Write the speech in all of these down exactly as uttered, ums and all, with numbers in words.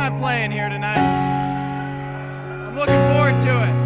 time playing here tonight. I'm looking forward to it.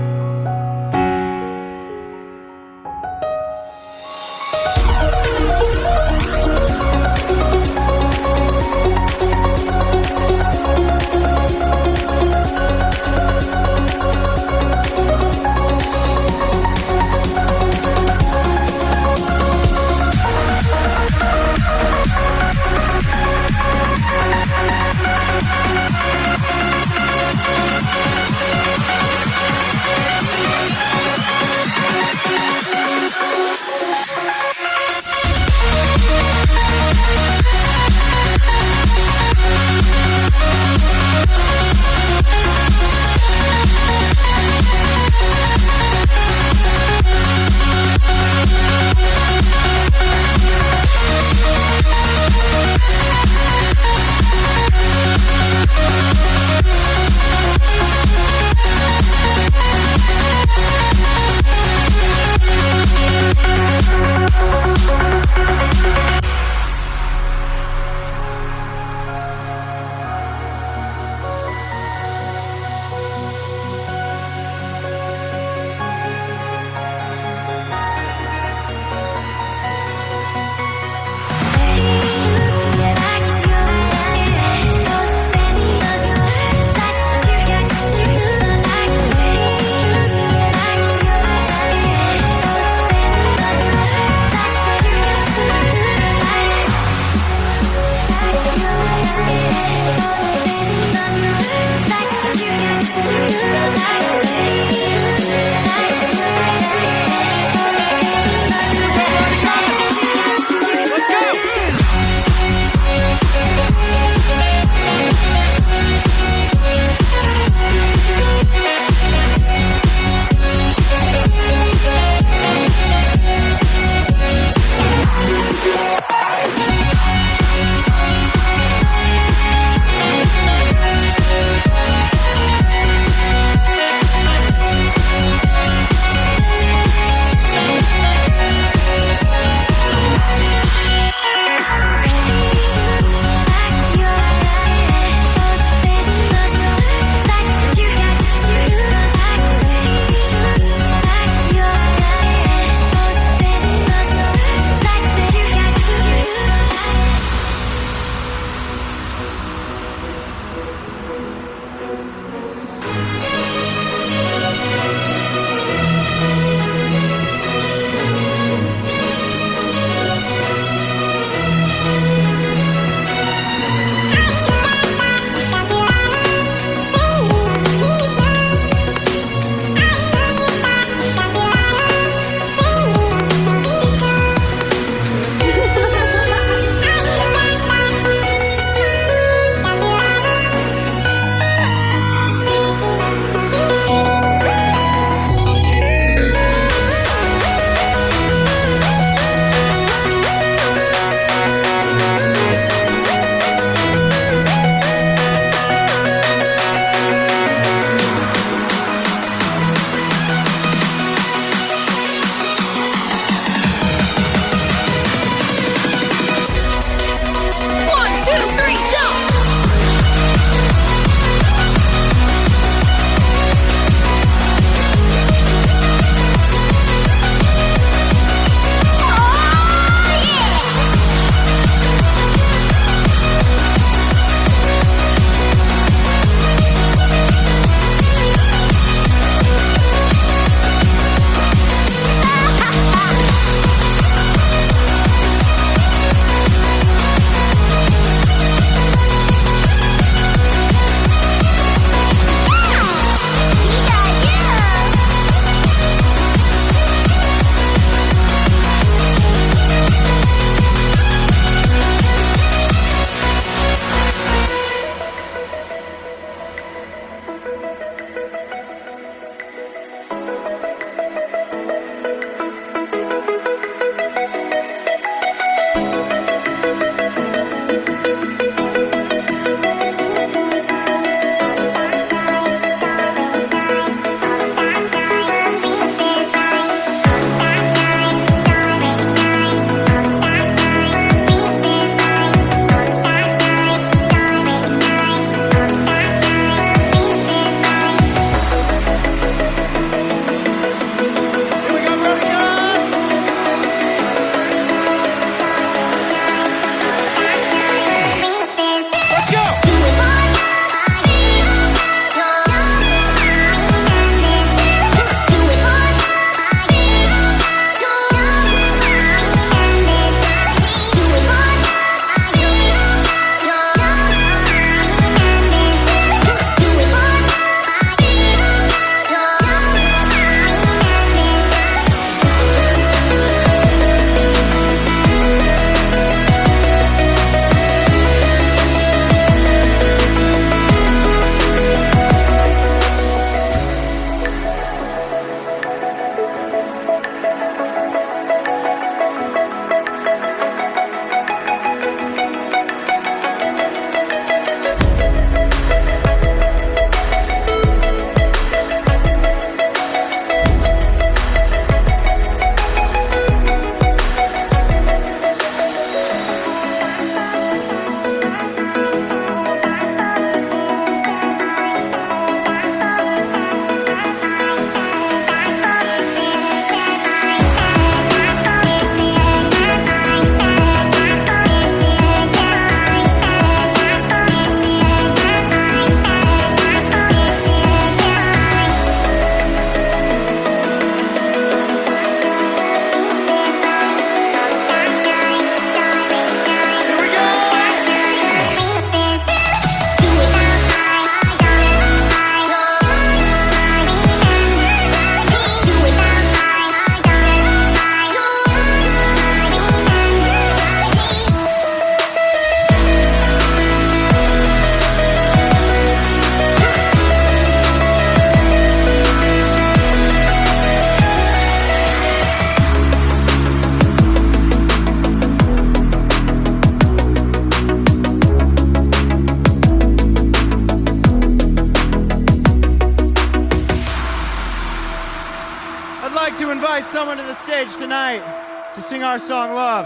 someone to the stage tonight to sing our song, Love.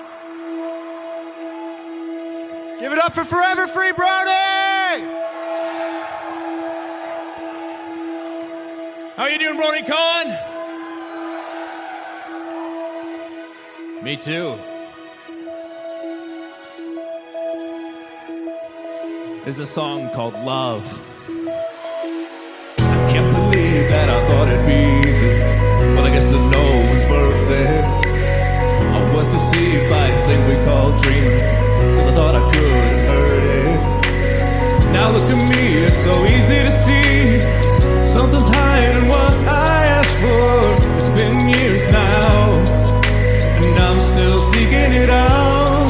Give it up for Forever Free Brody! How you doing, Brody Cohen? Me too. There's a song called Love. I can't believe that I thought it'd be easy. Well, I guess that no one's perfect. I was deceived by a thing we call dreaming, cause I thought I couldn't hurt it. Now look at me, it's so easy to see. Something's higher than what I asked for. It's been years now, and I'm still seeking it out.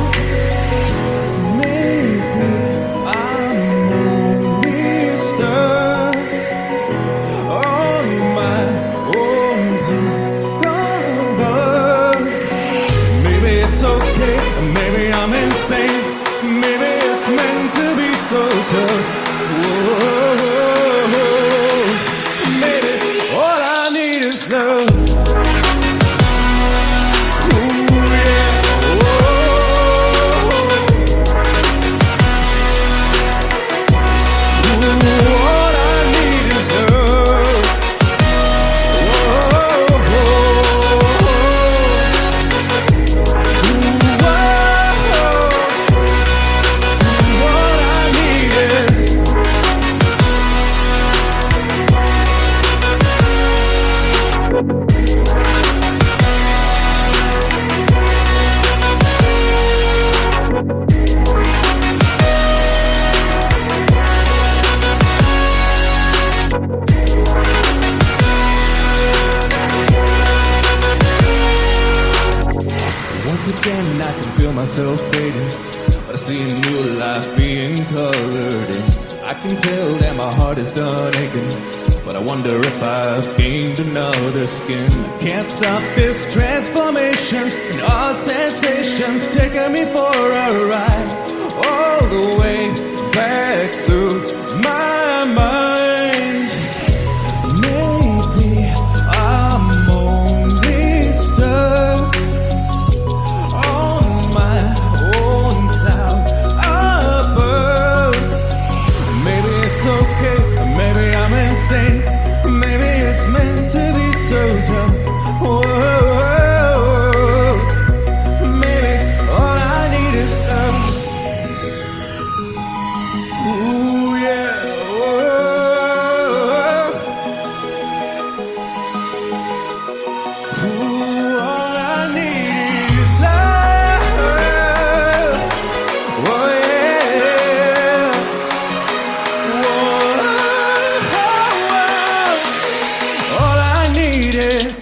Maybe I'm only stuck on my own path. Maybe it's okay, maybe I'm insane. Maybe it's meant to be so tough. Whoa. Love. Once again I can feel myself fading, but I see a new life being colored in. I can tell that my heart is done aching, but I wonder if I've gained another skin. I can't stop this transformation, and all sensations taking me for a ride, all the way back through my mind. Maybe I'm only stuck on my own cloud above. Maybe it's okay, maybe I'm insane. Maybe it's meant to be so tough. Whoa, maybe all I need is love. Ooh yeah, whoa. Ooh, all I need is love. Oh yeah. Whoa, all I need is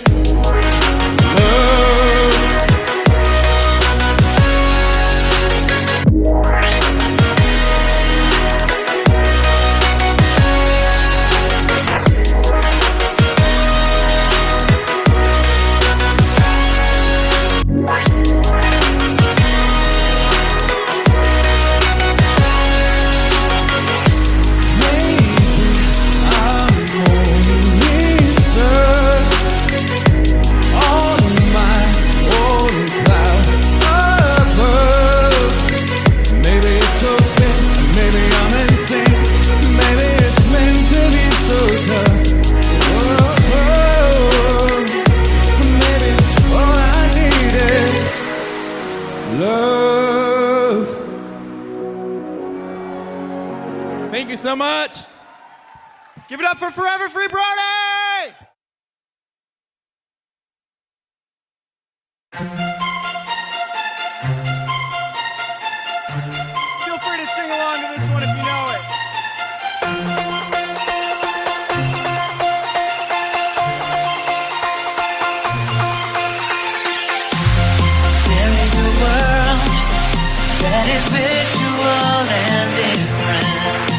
love. Thank you so much. Give it up for Forever Free Brody! Feel free to sing along to this one if you know it. There is a world that is virtual and different.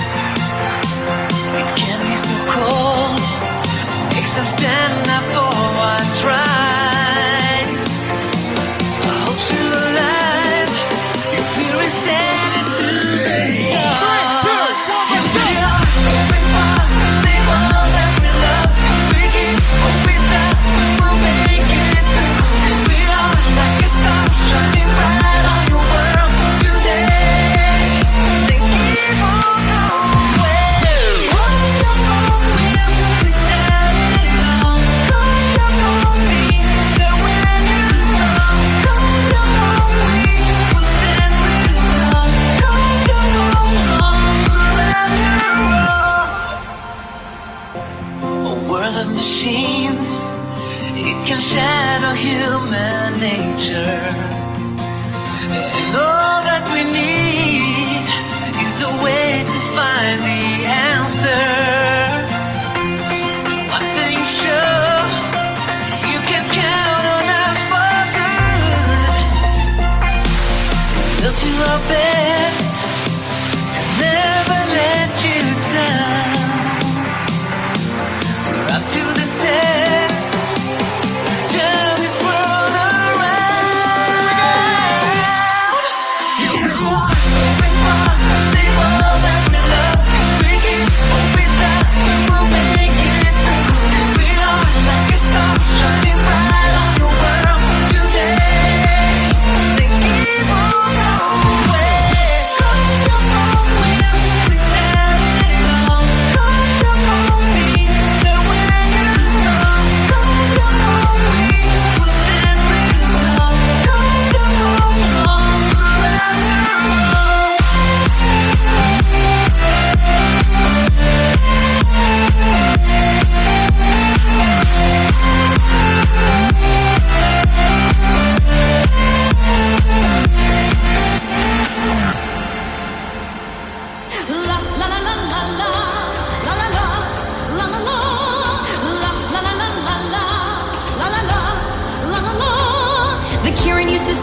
It can be so cold, makes us stand up for what's right. I hope still alive, if we reset it to the start.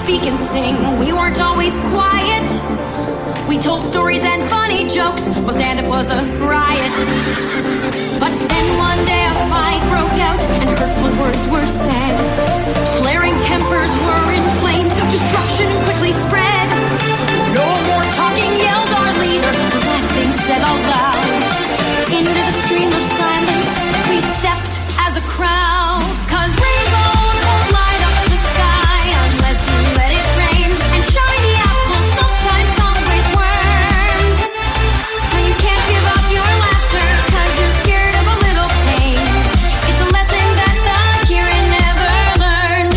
speak and sing. We weren't always quiet. We told stories and funny jokes. Well, stand-up was a riot. But then one day a fight broke out and hurtful words were said. Flaring tempers were inflamed. Destruction quickly spread. No more talking, yelled our leader. The last thing said out loud. Into the stream of silence we stepped as a crowd. 'Cause rainbows won't light up the sky unless you let it rain. And shiny apples sometimes come with worms. But you can't give up your laughter 'cause you're scared of a little pain. It's a lesson that the Kieran never learned.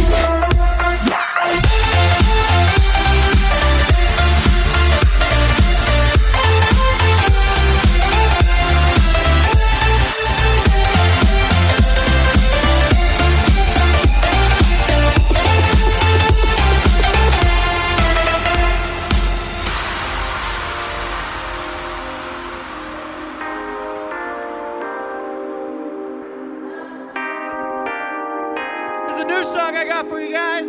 There's a new song I got for you guys.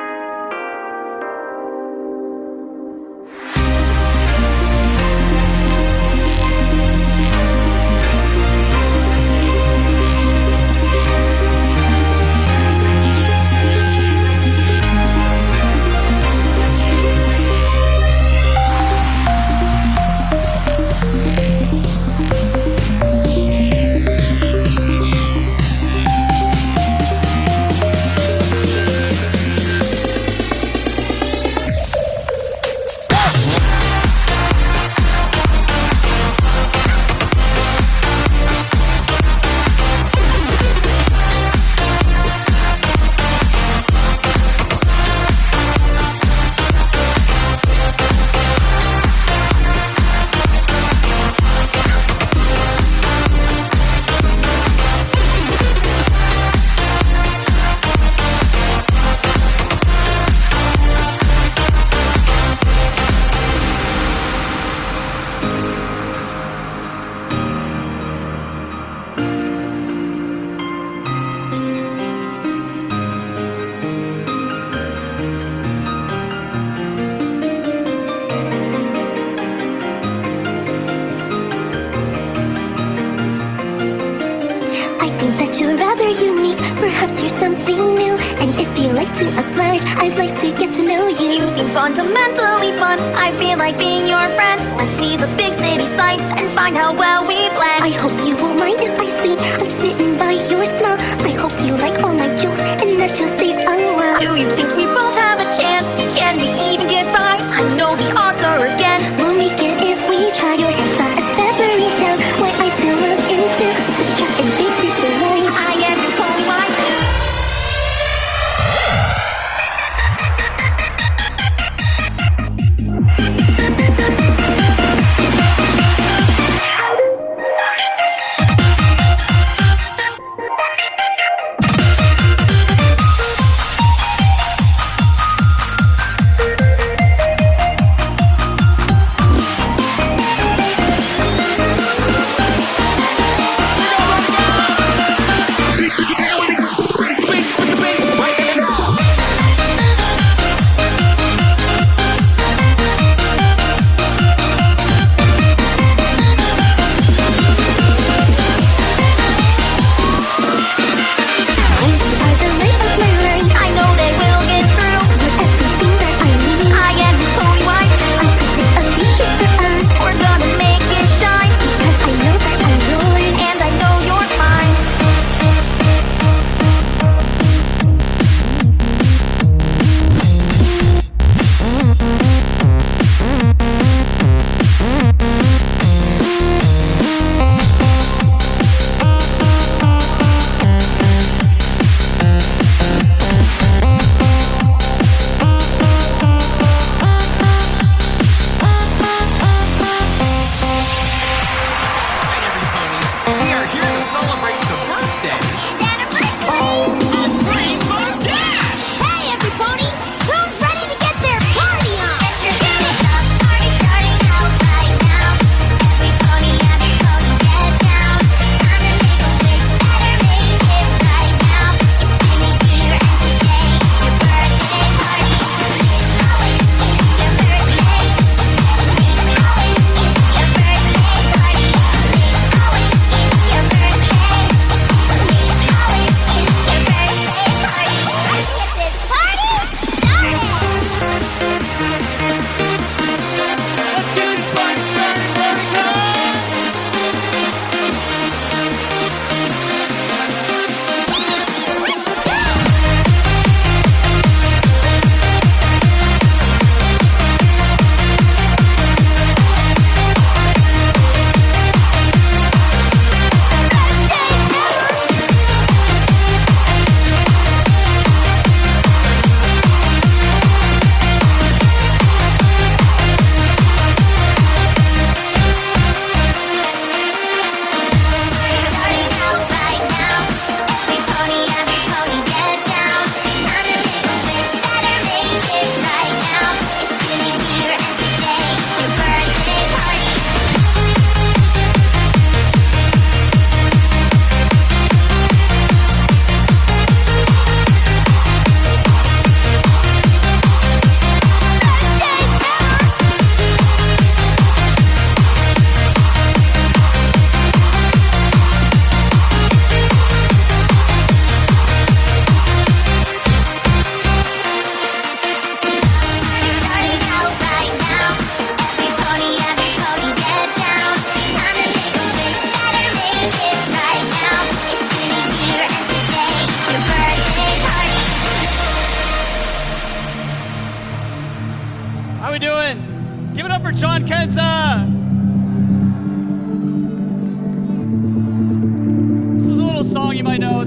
I think that you're rather unique. Perhaps you're something new. And if you like to oblige, I'd like to get to know you. You seem fundamentally fun. I feel like being your friend. Let's see the big city sights and find how well we blend. I hope you won't mind if I see I'm smitten by your smile. I hope you like all my jokes and that you'll save a while. Do you think we both have a chance? Can we even get by? I know the odds are against. We'll make it if we try. Your hair's not as feathery down. What I still look into such trust and faith is the line. I am only why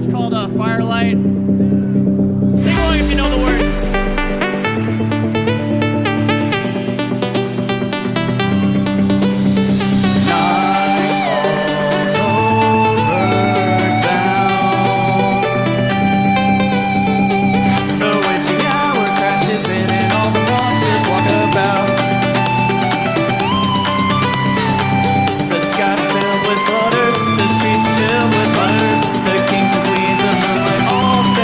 It's called uh, Firelight. Sing along if you know the words. The streets filled with fires, the kings and queens of moonlight all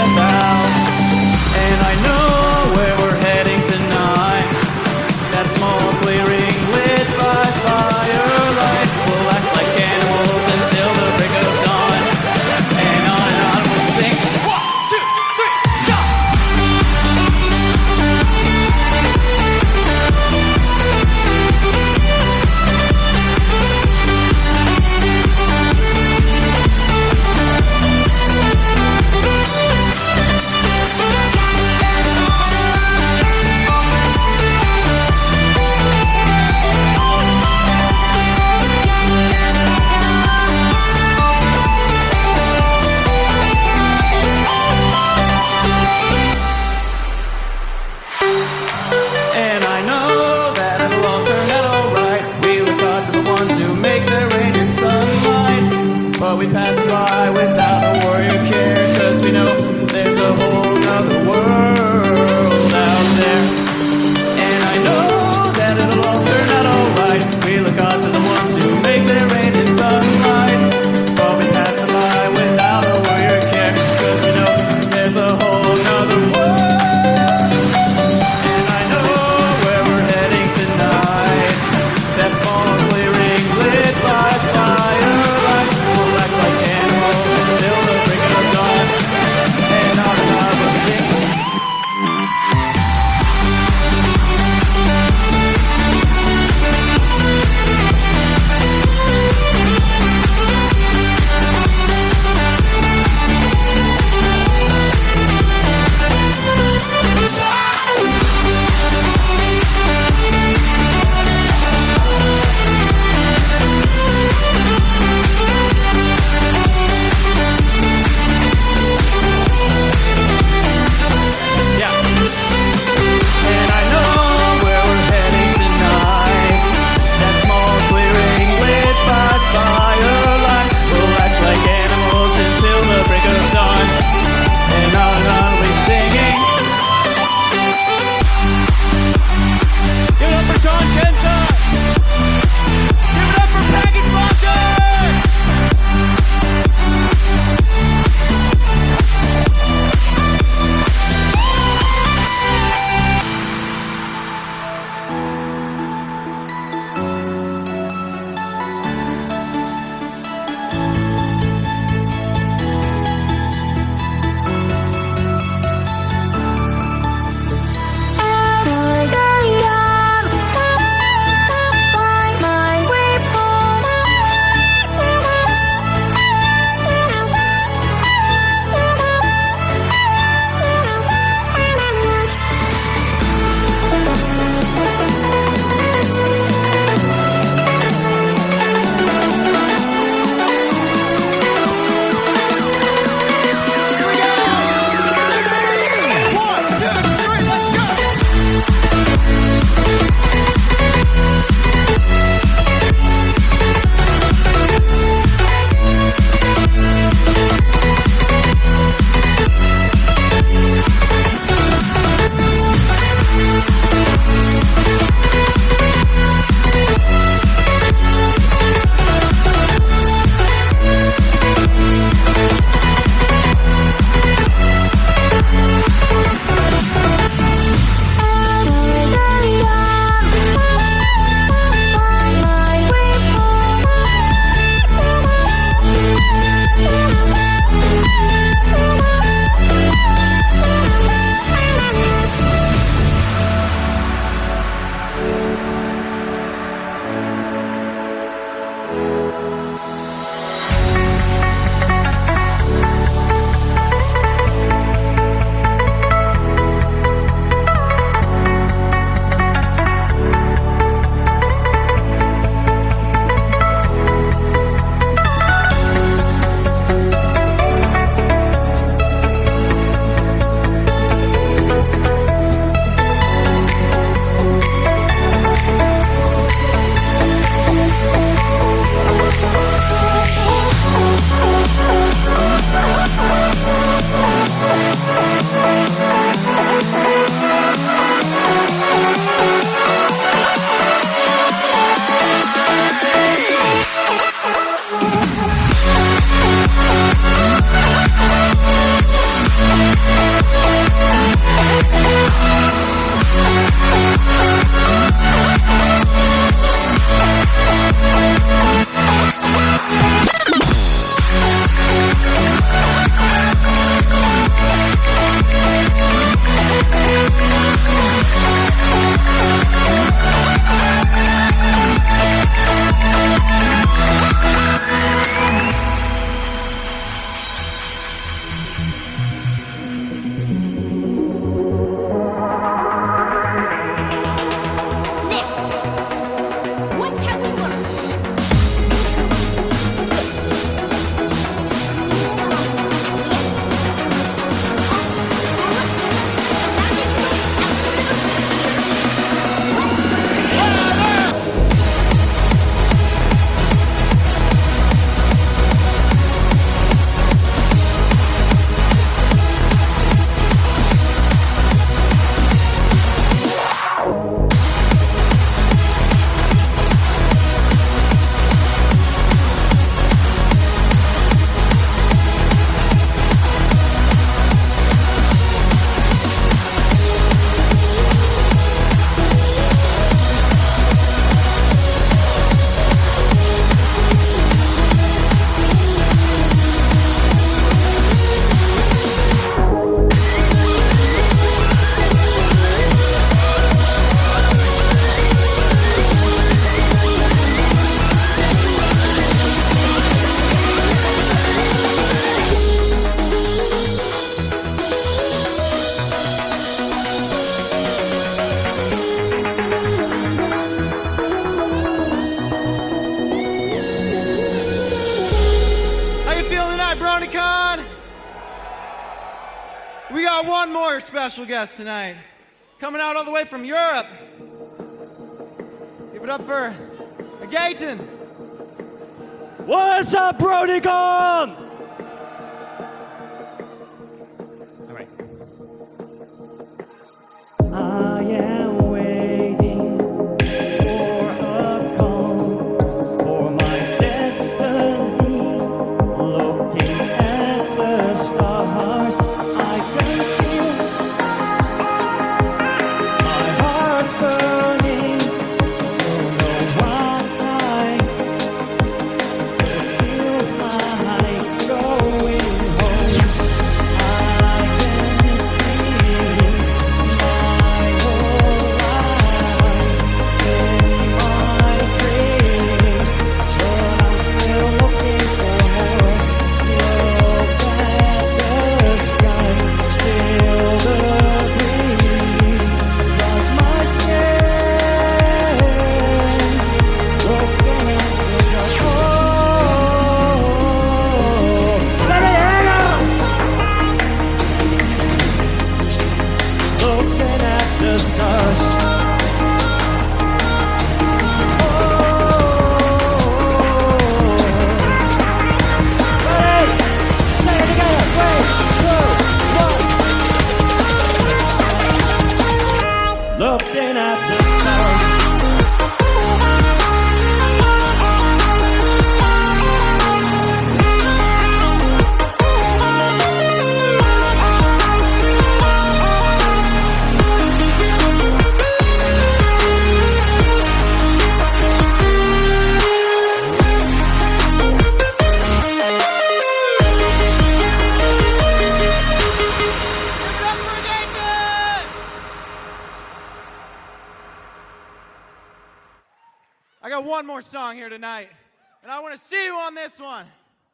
we got one more special guest tonight. Coming out all the way from Europe. Give it up for Gaten. What's up, Brodycon? All right. I am waiting for a call for my destiny. Looking at the stars, I can feel my heart burning. Don't know why. It feels like going home. I can see my whole life in my dreams, but I'm still looking for more. Look at the sky, feel the breeze of my skin. Looking at the oh, let me hang on. Looking at the stars. Looking at the stars. Give it up for Gaten! I got one more song here tonight, and I want to see you on this one.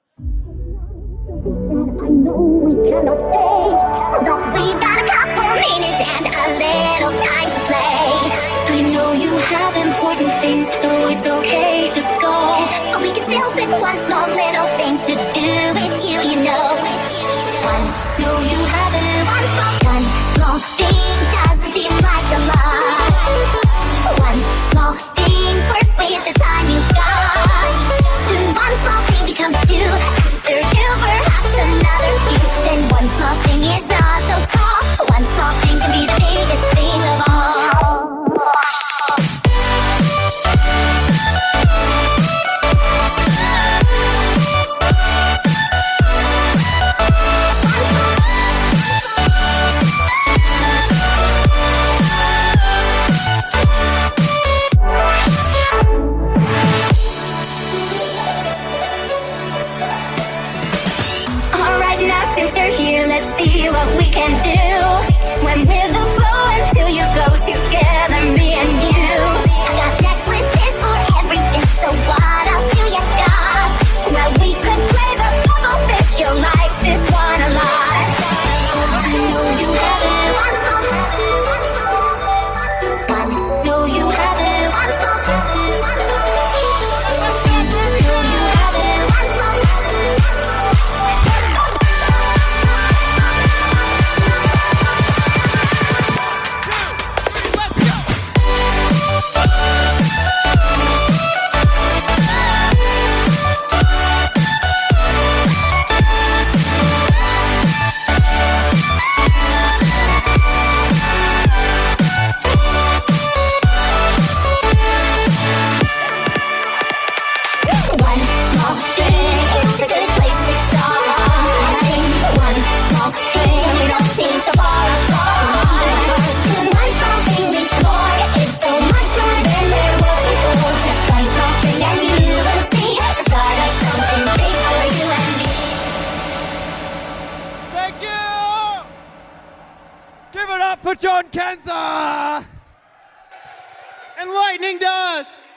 I know we cannot stay, but we got a couple minutes and a little time to play. I know you have important things, so it's okay, just go. But we can still pick one small little thing to do with you, you know. One, no, you haven't. One small, one small thing doesn't seem like a lot. One small thing worth with the time you've got. Soon one small thing becomes two. After two, perhaps another few. Then one small thing is not so small. One small thing can be the biggest thing of all. Alright, now since you're here, let's see what we can do. Swim with the flow until you go together, me and you. I got necklaces for everything, so what else do you got? Well, we could play the bubble fish, you'll like this one a lot. I know you have it, one small, one small, one. Know you have it, one small, one small. Know you have it, one small. One small thing is a good place to start. One small thing don't seem so far apart. One small thing leads to more. It's so much more than there was before. Just one small thing and you will see the start of something big for you and me. Thank you! Give it up for John Kenza! And Lightning Dust!